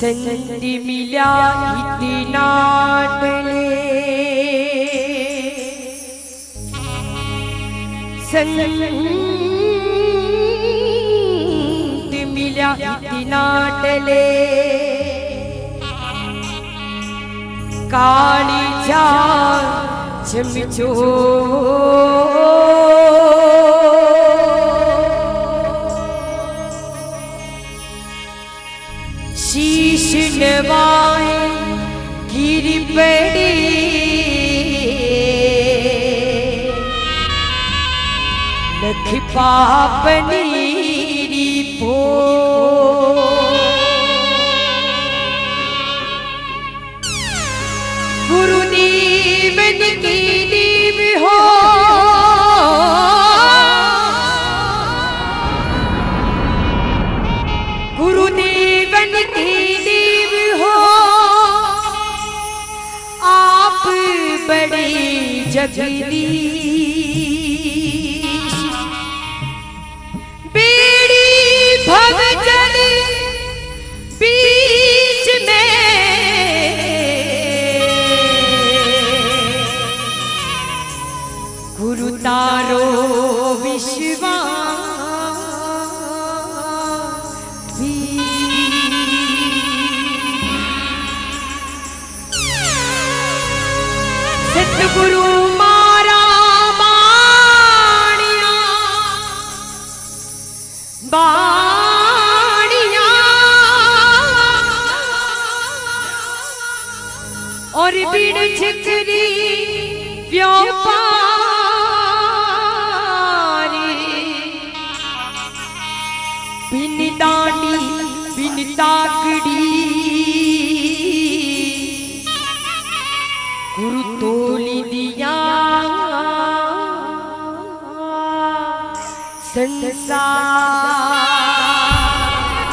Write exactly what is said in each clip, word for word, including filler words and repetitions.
संत मिला इतना टले, संत मिला इतना टले, काली जा चमचो शीश नवाए गिर पड़ी, लख पापनी पो गुरुदेव की नीव हो, गुरुदेवन की नीव हो, आप बड़ी जगदीश, बेड़ी भवजल बीच में गुरु तारो विश्वास, सतगुरु मारा बाणिया बाणिया और बिन छिकरी व्यापारी, बिन दानी बिन ताकड़ी गुरु तोली दिया संसार।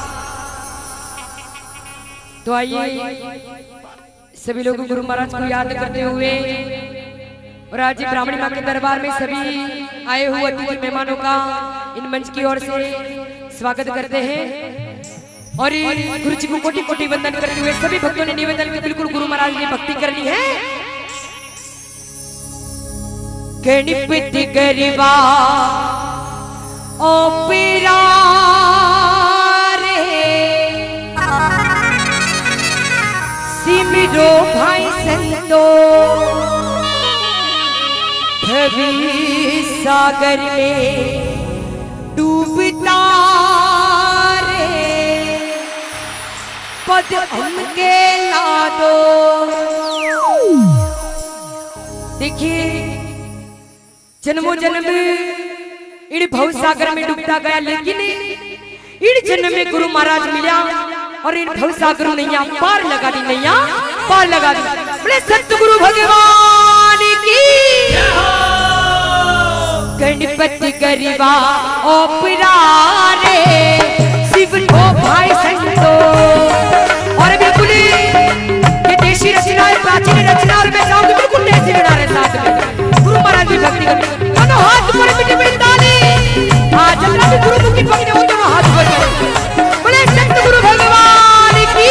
तो आइए सभी लोग गुरु महाराज को याद करते हुए और आज ब्राह्मणी मां के दरबार में सभी आए हुए अतिथि मेहमानों का इन मंच की ओर से स्वागत करते हैं और गुरु जी को कोटि कोटि वंदन करते हुए सभी भक्तों ने निवेदन किया बिल्कुल गुरु महाराज ने भक्ति करनी है। गणपति गरीबा ओ पीरा रे, सिमरो भाई संतो भवी सागर में डूबता रे, पद हमके ला दो। देखिए जन्मों जन्म इन भव सागर में डूबता गया, लेकिन इन जन्म में गुरु महाराज मिला और इन भव सागर नैया पार लगा दी, नैया पार लगा दी। बोले सतगुरु भगवान की, गणपति गरीबा ओ पुरारे, शिव को भाई संतो। और बिल्कुल ये देशी रचना है, प्राचीन रचना, और मैं चाहूंगी बिल्कुल देसी बना रहे साथ में गुरु महाराज की भक्ति करें। दोनों हाथ पर मिट्टी में डाली, हाँ जब भी गुरु मुखी पकड़े हो तो हाथ पर बोले सतगुरु भगवान की।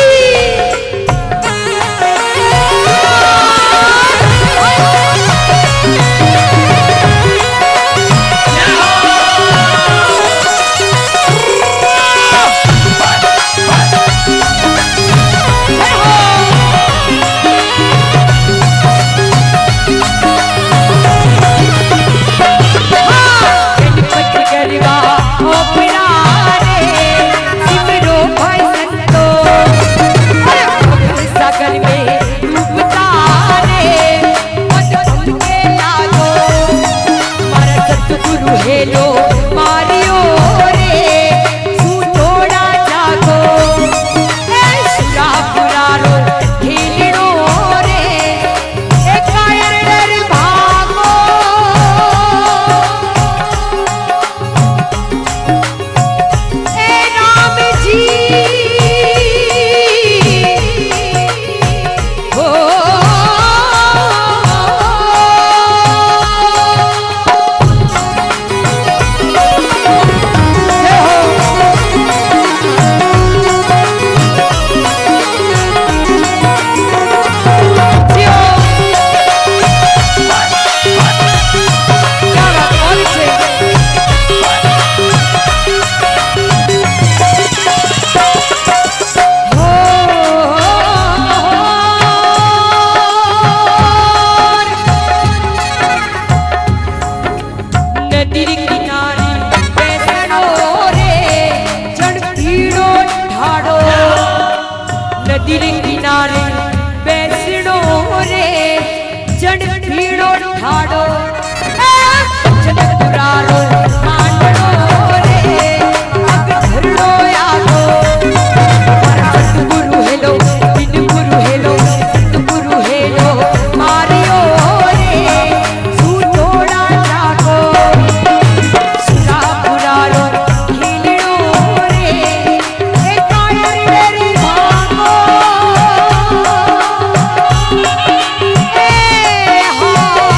Yeah! नदी रे किनारे बैसणो रे जड़ भीड़ो ठाड़ो जगत पुरारो मांडणो रे अग धरणो आगो सतगुरु हेलो बिन गुरु हेलो सतगुरु हेलो मारियो रे सूतोड़ा जागो सुरा पुरारो हिलणो रे ए कायर मेरी भागो ए हा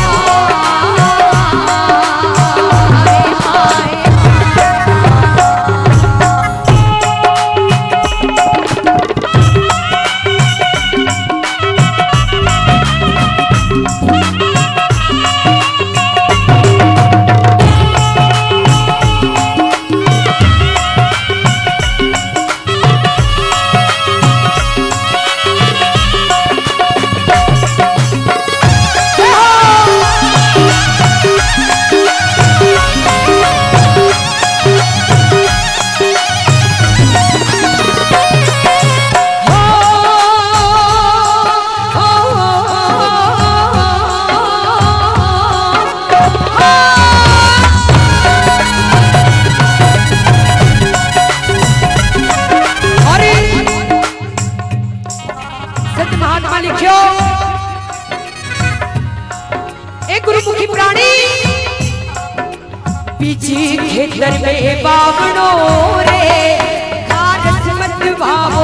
गुरुमुखी प्राणी पीछे खेतर में बावणो रे कारस मत भावो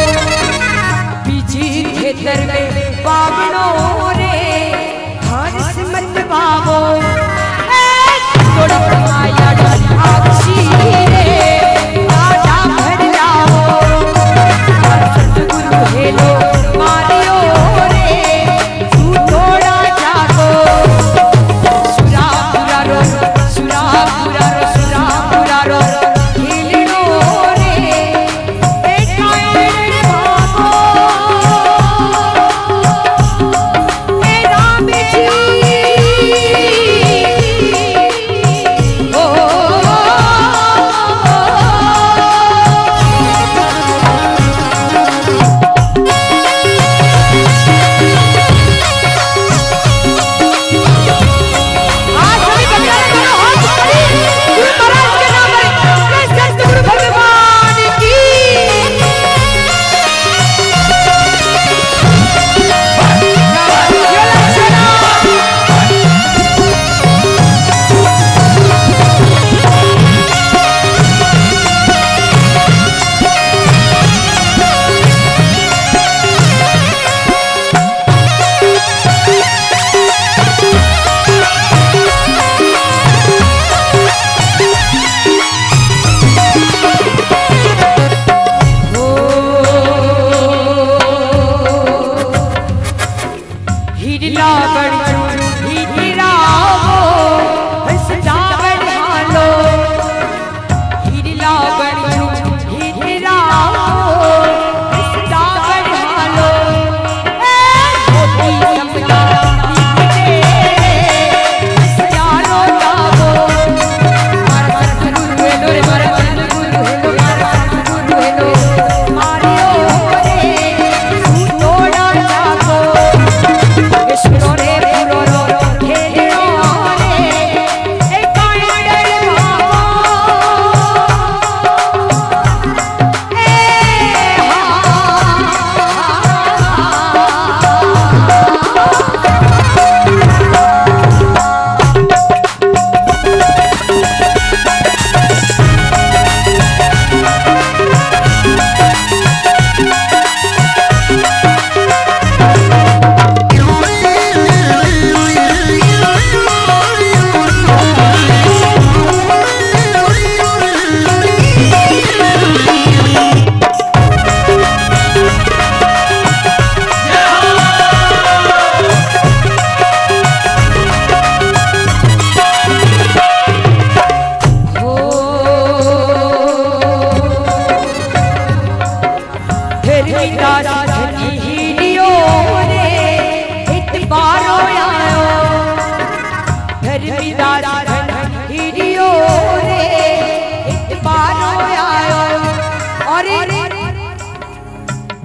पीछे खेतर में बावणो रे कारस मत भावो थोड़ा माया आक्षी रे आजा भर जाओ सतगुरु हेलो मारियो रे तू थोड़ा जागो सुरा पुरारो सुरा पुरारो सुरा पुरारो हिलणो रे ए कायर भागो ए राम जी ओ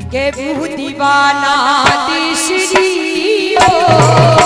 के बू दीवाना दिशरी ओ